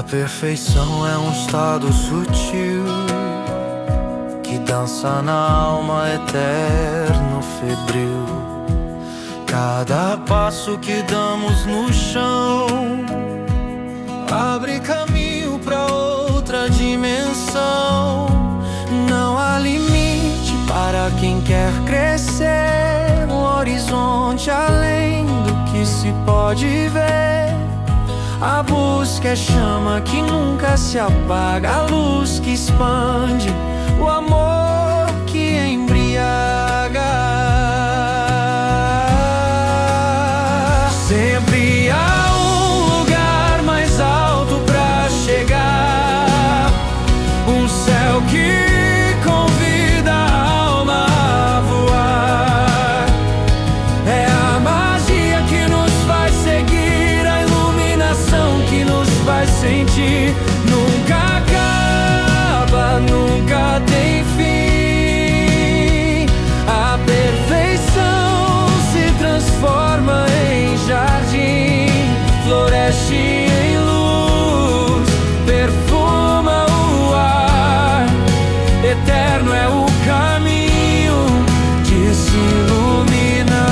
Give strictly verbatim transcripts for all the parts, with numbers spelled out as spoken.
perfeição é um estado sutil que dança na alma, eterno, febril. Cada passo que damos no chão abre caminho pra outra dimensão. Não há limite para quem quer crescer, um horizonte além do que se pode ver. A busca é chama que nunca se apaga, a luz que expande, o amor que embriaga. Sempre há um lugar mais alto pra chegar, um céu que convida a alma a voar. É a magia que nos faz seguir, a iluminação que nos faz sentir. Nunca acaba, nunca tem fim. A perfeição se transforma em jardim, floresce em luz, perfuma o ar. Eterno é o caminho de se iluminar.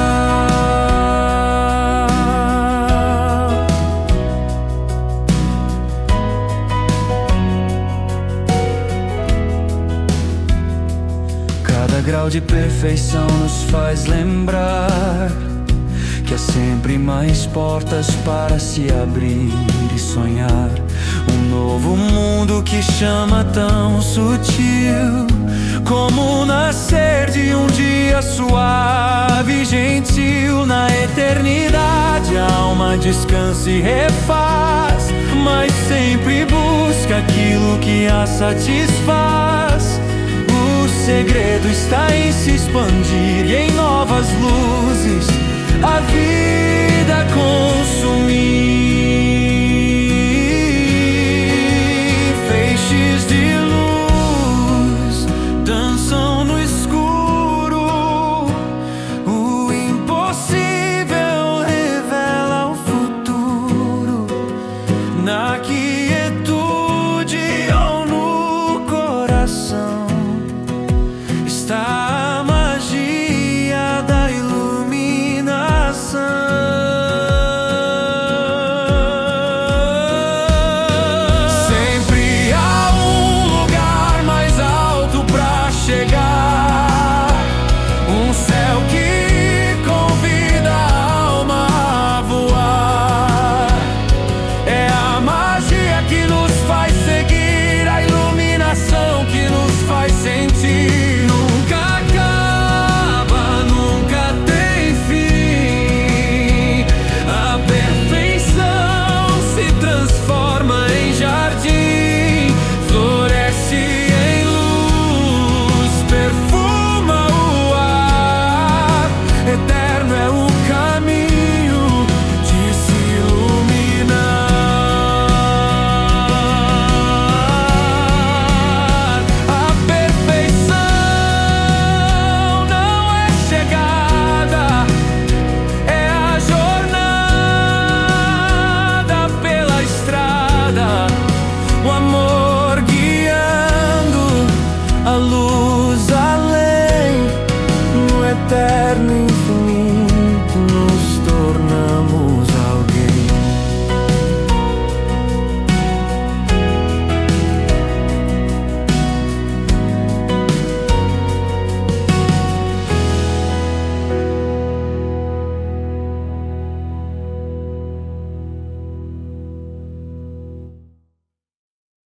Cada grau de perfeição nos faz lembrar que há sempre mais portas para se abrir e sonhar. Um novo mundo que chama tão sutil, como o nascer de um dia suave e gentil. Na eternidade a alma descansa e refaz, mas sempre busca aquilo que a satisfaz. O segredo está em se expandir e em novas luzes a vida consumir.